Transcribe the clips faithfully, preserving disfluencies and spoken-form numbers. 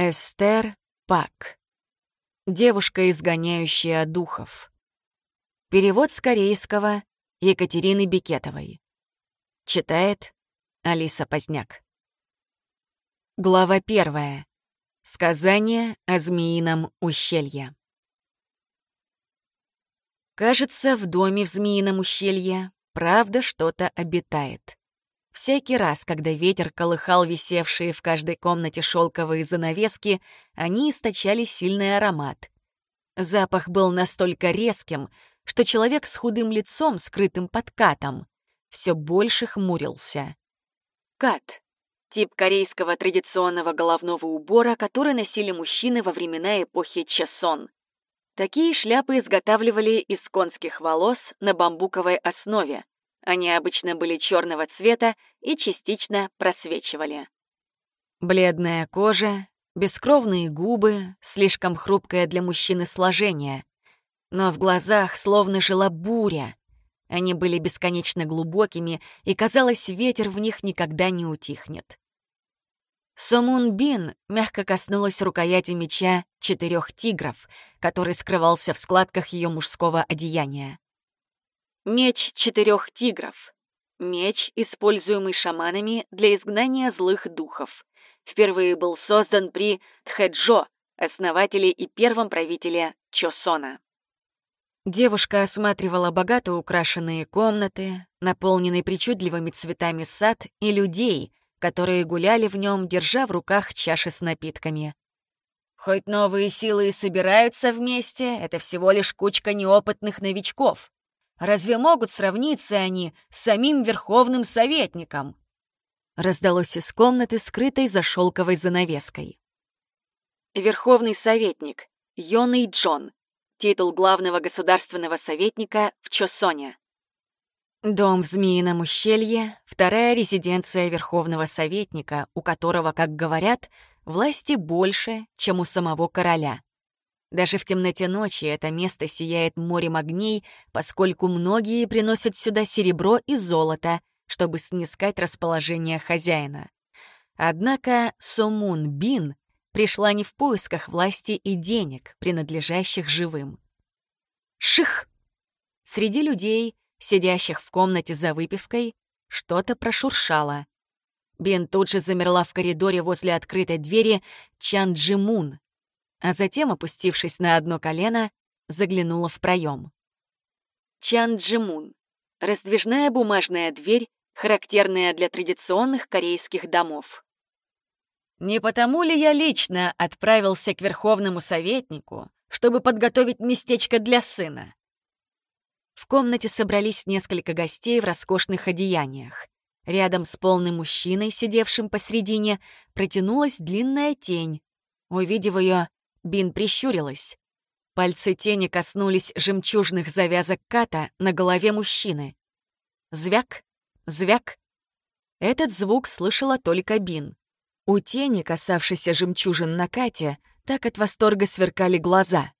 Эстер Пак. Девушка, изгоняющая духов. Перевод с корейского Екатерины Бекетовой. Читает Алиса Поздняк. Глава первая. Сказание о Змеином ущелье. Кажется, в доме в Змеином ущелье правда что-то обитает. Всякий раз, когда ветер колыхал висевшие в каждой комнате шелковые занавески, они источали сильный аромат. Запах был настолько резким, что человек с худым лицом, скрытым под катом, все больше хмурился. Кат — тип корейского традиционного головного убора, который носили мужчины во времена эпохи Чосон. Такие шляпы изготавливали из конских волос на бамбуковой основе. Они обычно были черного цвета и частично просвечивали. Бледная кожа, бескровные губы, слишком хрупкое для мужчины сложение. Но в глазах словно жила буря. Они были бесконечно глубокими, и, казалось, ветер в них никогда не утихнет. Сомун Бин мягко коснулась рукояти меча четырех тигров, который скрывался в складках ее мужского одеяния. Меч четырех тигров. Меч, используемый шаманами для изгнания злых духов. Впервые был создан при Тхэджо, основателе и первом правителе Чосона. Девушка осматривала богато украшенные комнаты, наполненный причудливыми цветами сад и людей, которые гуляли в нем, держа в руках чаши с напитками. Хоть новые силы и собираются вместе, это всего лишь кучка неопытных новичков. Разве могут сравниться они с самим Верховным Советником? Раздалось из комнаты, скрытой за шелковой занавеской. Верховный Советник Йоный Джон. Титул главного государственного советника в Чосоне. Дом в Змеином ущелье — вторая резиденция Верховного Советника, у которого, как говорят, власти больше, чем у самого короля. Даже в темноте ночи это место сияет морем огней, поскольку многие приносят сюда серебро и золото, чтобы снискать расположение хозяина. Однако Сомун Бин пришла не в поисках власти и денег, принадлежащих живым. Ших! Среди людей, сидящих в комнате за выпивкой, что-то прошуршало. Бин тут же замерла в коридоре возле открытой двери Чан Джимун, а затем, опустившись на одно колено, заглянула в проем. Чан Джимун — раздвижная бумажная дверь, характерная для традиционных корейских домов. Не потому ли я лично отправился к Верховному Советнику, чтобы подготовить местечко для сына? В комнате собрались несколько гостей в роскошных одеяниях. Рядом с полным мужчиной, сидевшим посредине, протянулась длинная тень. Увидев ее, Бин прищурилась. Пальцы тени коснулись жемчужных завязок ката на голове мужчины. Звяк, звяк. Этот звук слышала только Бин. У тени, касавшейся жемчужин на кате, так от восторга сверкали глаза.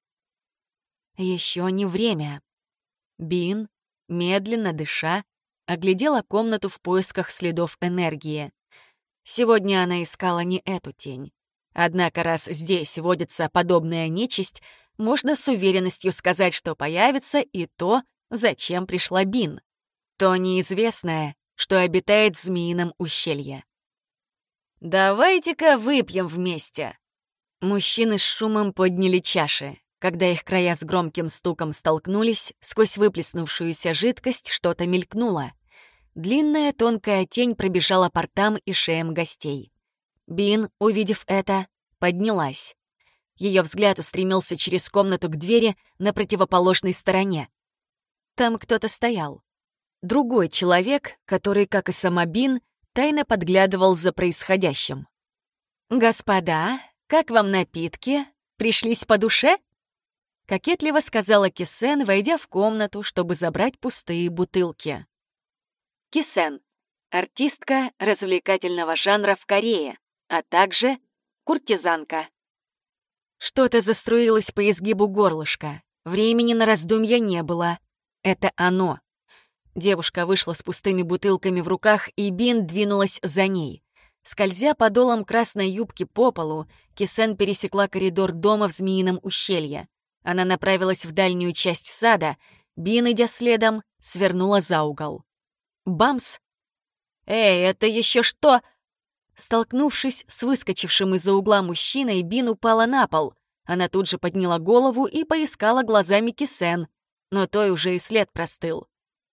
Еще не время. Бин, медленно дыша, оглядела комнату в поисках следов энергии. Сегодня она искала не эту тень. Однако, раз здесь водится подобная нечисть, можно с уверенностью сказать, что появится и то, зачем пришла Бин. То неизвестное, что обитает в Змеином ущелье. «Давайте-ка выпьем вместе!» Мужчины с шумом подняли чаши. Когда их края с громким стуком столкнулись, сквозь выплеснувшуюся жидкость что-то мелькнуло. Длинная тонкая тень пробежала по ртам и шеям гостей. Бин, увидев это, поднялась. Ее взгляд устремился через комнату к двери на противоположной стороне. Там кто-то стоял. Другой человек, который, как и сама Бин, тайно подглядывал за происходящим. «Господа, как вам напитки? Пришлись по душе?» — кокетливо сказала Кисен, войдя в комнату, чтобы забрать пустые бутылки. Кисен — артистка развлекательного жанра в Корее, а также куртизанка. Что-то заструилось по изгибу горлышка. Времени на раздумья не было. Это оно. Девушка вышла с пустыми бутылками в руках, и Бин двинулась за ней. Скользя подолом красной юбки по полу, Кисен пересекла коридор дома в Змеином ущелье. Она направилась в дальнюю часть сада, Бин, идя следом, свернула за угол. Бамс! «Эй, это еще что?» Столкнувшись с выскочившим из-за угла мужчиной, Бин упала на пол. Она тут же подняла голову и поискала глазами Кисен, но той уже и след простыл.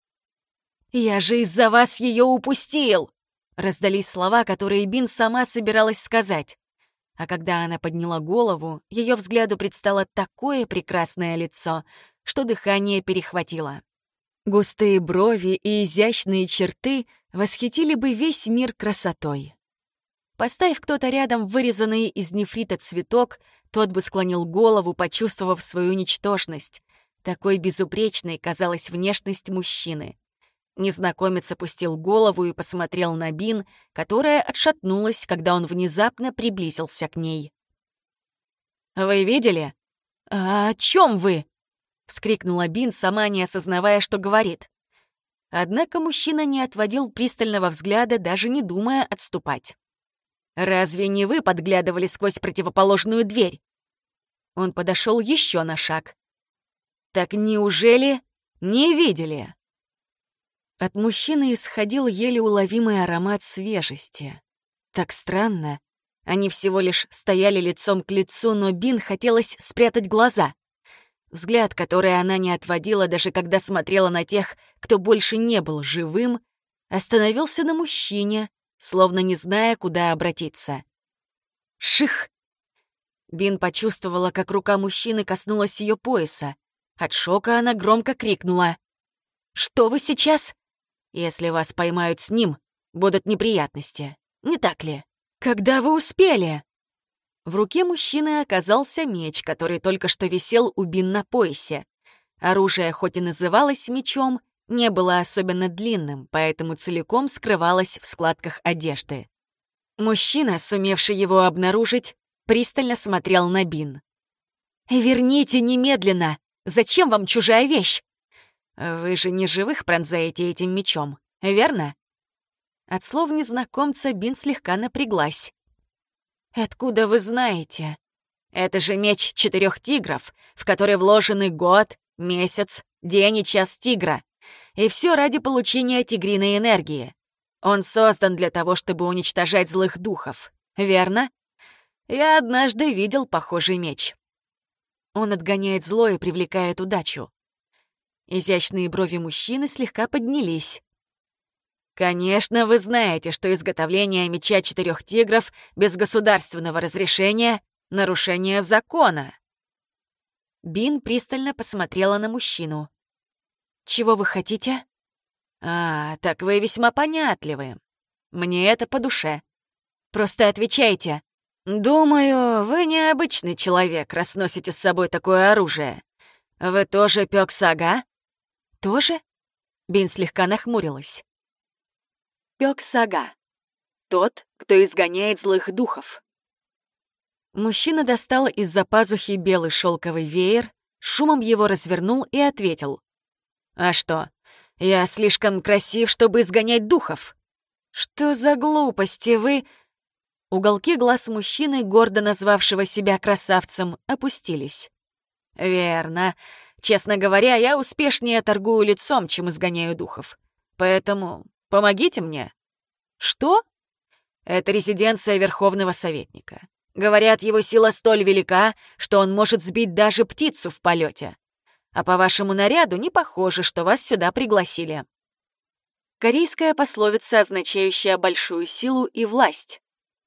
«Я же из-за вас ее упустил!» Раздались слова, которые Бин сама собиралась сказать. А когда она подняла голову, ее взгляду предстало такое прекрасное лицо, что дыхание перехватило. Густые брови и изящные черты восхитили бы весь мир красотой. Поставь кто-то рядом вырезанный из нефрита цветок, тот бы склонил голову, почувствовав свою ничтожность. Такой безупречной казалась внешность мужчины. Незнакомец опустил голову и посмотрел на Бин, которая отшатнулась, когда он внезапно приблизился к ней. «Вы видели? А о чем вы?» — вскрикнула Бин, сама не осознавая, что говорит. Однако мужчина не отводил пристального взгляда, даже не думая отступать. «Разве не вы подглядывали сквозь противоположную дверь?» Он подошел еще на шаг. «Так неужели не видели?» От мужчины исходил еле уловимый аромат свежести. Так странно. Они всего лишь стояли лицом к лицу, но Бин хотелось спрятать глаза. Взгляд, который она не отводила, даже когда смотрела на тех, кто больше не был живым, остановился на мужчине, словно не зная, куда обратиться. «Ших!» Бин почувствовала, как рука мужчины коснулась ее пояса. От шока она громко крикнула. «Что вы сейчас?» «Если вас поймают с ним, будут неприятности. Не так ли? Когда вы успели?» В руке мужчины оказался меч, который только что висел у Бин на поясе. Оружие, хоть и называлось мечом, не было особенно длинным, поэтому целиком скрывалось в складках одежды. Мужчина, сумевший его обнаружить, пристально смотрел на Бин. «Верните немедленно! Зачем вам чужая вещь? Вы же не живых пронзаете этим мечом, верно?» От слов незнакомца Бин слегка напряглась. «Откуда вы знаете? Это же меч четырех тигров, в который вложены год, месяц, день и час тигра. И все ради получения тигриной энергии. Он создан для того, чтобы уничтожать злых духов, верно? Я однажды видел похожий меч. Он отгоняет зло и привлекает удачу». Изящные брови мужчины слегка поднялись. «Конечно, вы знаете, что изготовление меча четырех тигров без государственного разрешения — нарушение закона». Бин пристально посмотрела на мужчину. «Чего вы хотите?» «А, так вы весьма понятливы. Мне это по душе. Просто отвечайте. Думаю, вы необычный человек, раз носите с собой такое оружие. Вы тоже Пёк-Сага?» «Тоже?» Бин слегка нахмурилась. Пёк-Сага. Тот, кто изгоняет злых духов. Мужчина достал из-за пазухи белый шелковый веер, шумом его развернул и ответил. «А что, я слишком красив, чтобы изгонять духов?» «Что за глупости вы...» Уголки глаз мужчины, гордо назвавшего себя красавцем, опустились. «Верно. Честно говоря, я успешнее торгую лицом, чем изгоняю духов. Поэтому помогите мне». «Что?» «Это резиденция Верховного Советника. Говорят, его сила столь велика, что он может сбить даже птицу в полете. А по вашему наряду не похоже, что вас сюда пригласили». Корейская пословица, означающая большую силу и власть.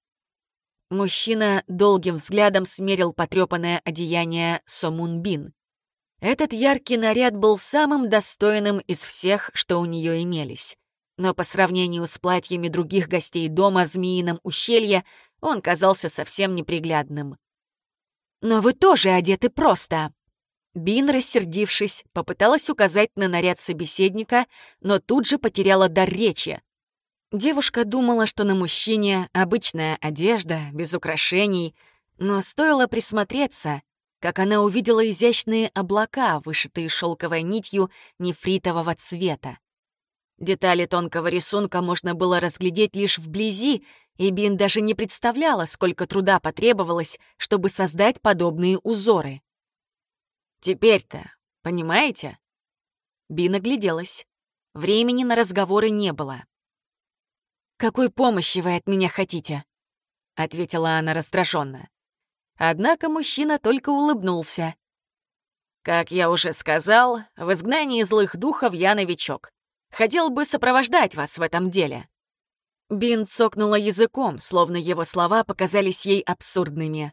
Мужчина долгим взглядом смерил потрепанное одеяние Сомун Бин. Этот яркий наряд был самым достойным из всех, что у нее имелись. Но по сравнению с платьями других гостей дома в Змеином ущелье он казался совсем неприглядным. «Но вы тоже одеты просто!» Бин, рассердившись, попыталась указать на наряд собеседника, но тут же потеряла дар речи. Девушка думала, что на мужчине обычная одежда, без украшений, но стоило присмотреться, как она увидела изящные облака, вышитые шелковой нитью нефритового цвета. Детали тонкого рисунка можно было разглядеть лишь вблизи, и Бин даже не представляла, сколько труда потребовалось, чтобы создать подобные узоры. «Теперь-то, понимаете?» Бин огляделась. Времени на разговоры не было. «Какой помощи вы от меня хотите?» — ответила она раздраженно. Однако мужчина только улыбнулся. «Как я уже сказал, в изгнании злых духов я новичок. Хотел бы сопровождать вас в этом деле». Бин цокнула языком, словно его слова показались ей абсурдными.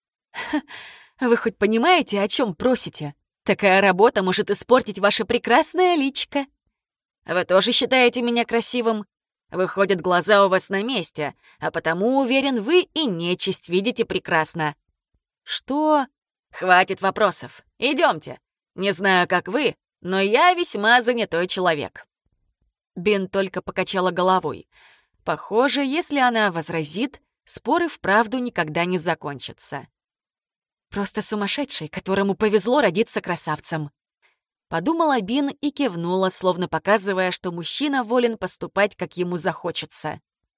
«Вы хоть понимаете, о чем просите? Такая работа может испортить ваше прекрасное личико. Вы тоже считаете меня красивым? Выходят, глаза у вас на месте, а потому, уверен, вы и нечисть видите прекрасно». «Что?» «Хватит вопросов. Идемте. Не знаю, как вы, но я весьма занятой человек». Бин только покачала головой. Похоже, если она возразит, споры вправду никогда не закончатся. «Просто сумасшедший, которому повезло родиться красавцем», — подумала Бин и кивнула, словно показывая, что мужчина волен поступать, как ему захочется.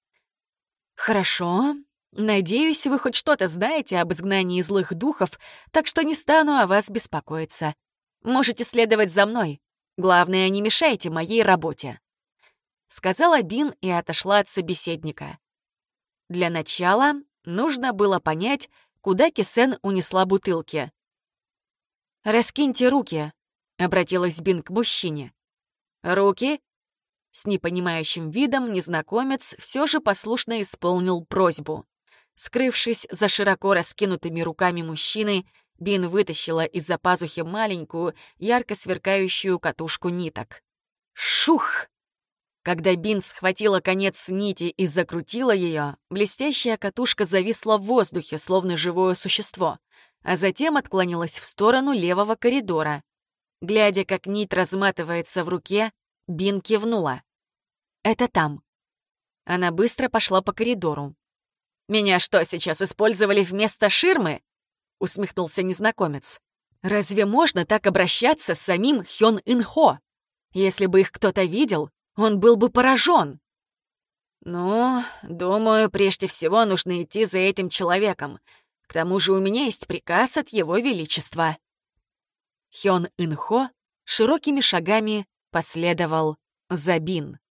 «Хорошо. Надеюсь, вы хоть что-то знаете об изгнании злых духов, так что не стану о вас беспокоиться. Можете следовать за мной. Главное, не мешайте моей работе», — сказала Бин и отошла от собеседника. Для начала нужно было понять, куда Кисен унесла бутылки. «Раскиньте руки», — обратилась Бин к мужчине. «Руки?» С непонимающим видом незнакомец все же послушно исполнил просьбу. Скрывшись за широко раскинутыми руками мужчины, Бин вытащила из-за пазухи маленькую, ярко сверкающую катушку ниток. Шух! Когда Бин схватила конец нити и закрутила ее, блестящая катушка зависла в воздухе, словно живое существо, а затем отклонилась в сторону левого коридора. Глядя, как нить разматывается в руке, Бин кивнула. «Это там». Она быстро пошла по коридору. «Меня что, сейчас использовали вместо ширмы?» — усмехнулся незнакомец. «Разве можно так обращаться с самим Хён Ин-хо? Если бы их кто-то видел, он был бы поражен». «Ну, думаю, прежде всего нужно идти за этим человеком. К тому же у меня есть приказ от Его Величества». Хён Ин-хо широкими шагами последовал за Бин.